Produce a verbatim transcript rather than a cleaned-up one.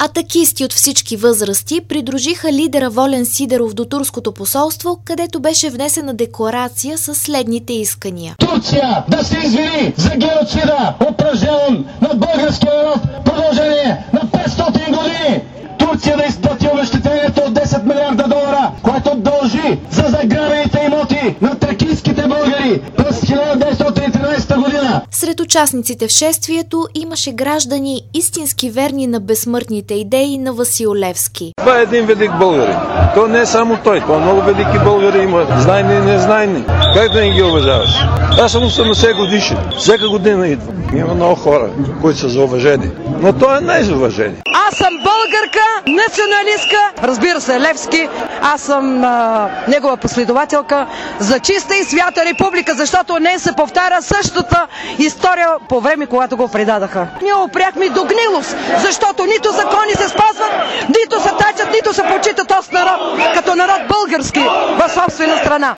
Атакисти от всички възрасти придружиха лидера Волен Сидеров до турското посолство, където беше внесена декларация с следните искания. Турция да се извини за геноцида, упражняван над българския народ в продължение на петстотин години. Турция да изплати обезщетението от десет милиарда долара, което дължи за заграбените имоти на тракийските българи през хиляда деветстотин и тринадесета година. Сред участниците в шествието имаше граждани, истински верни на безсмъртните идеи на Васил Левски. Това е един велик българин. То не е само той, то много велики българи има, знайни и незнайни. Как да не ги уважаваш? Аз съм осемдесет годишен. Всяка година идвам. Има много хора, които са за уважение. Но той е не за уважение. Аз съм българка, националистка, разбира се, Левски. Аз съм а, негова последователка за чиста и свята република, защото не се повтаря същата история по време, когато го предадаха. Ние опряхме до гнилост, защото нито закони се спазват, нито се тачат, нито се почитат от народ, като народ български в собствена страна.